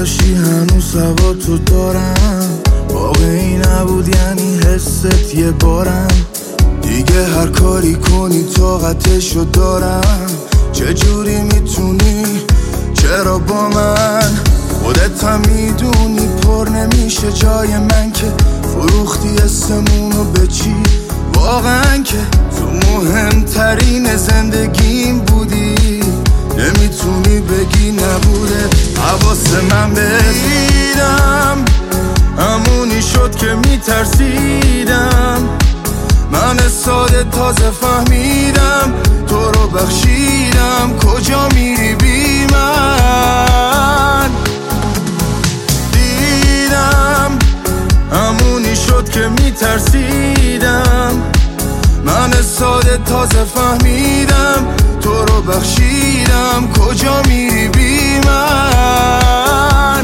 داشتی هنوز هوا تو دارم، واقعی نبود یعنی حست یه بارم. دیگه هر کاری کنی طاقتشو دارم. چجوری میتونی؟ چرا با من؟ خودت هم میدونی پر نمیشه جای من که فروختی اسمونو به چی؟ واقعا که تو مهمترین زندگیم بودی، نمیتونی بگی نبوده. حواس من بدیدم همونی شد که میترسیدم. من ساده تازه فهمیدم تو رو بخشیدم. کجا میری بی من؟ دیدم همونی شد که میترسیدم. من ساده تازه فهمیدم تو رو بخشیدم. کجا میری بی من؟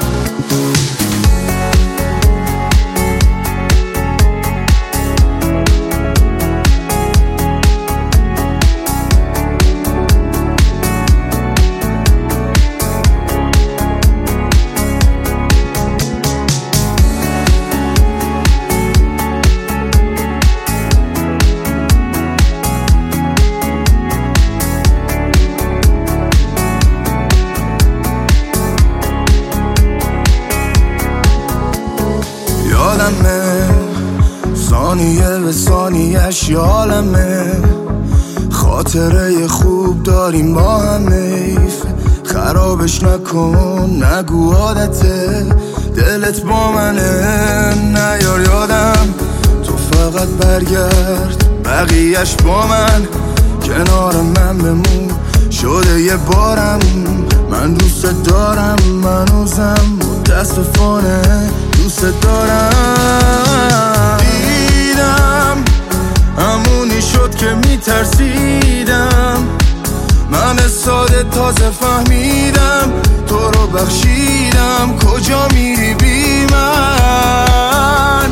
ثانیه به ثانیه‌اش یالمه. خاطره خوب داریم با هم، حیف خرابش نکن. نگو عادته دلت با منه، نیار یادم. تو فقط برگرد بقیهش با من، کنار من بمون شده یه بارم. من دوست دارم، منوزم متاسفانه دوست دارم. دیدم همونی شد که میترسیدم. من ساده تازه فهمیدم تو رو بخشیدم. کجا میری بی من؟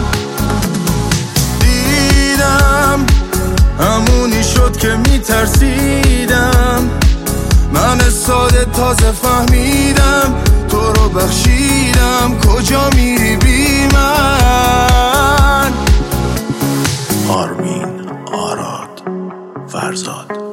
دیدم همونی شد که میترسیدم. من ساده تازه فهمیدم تو رو بخشیدم. کجا میری بی من؟ آرمین آراد فرزاد.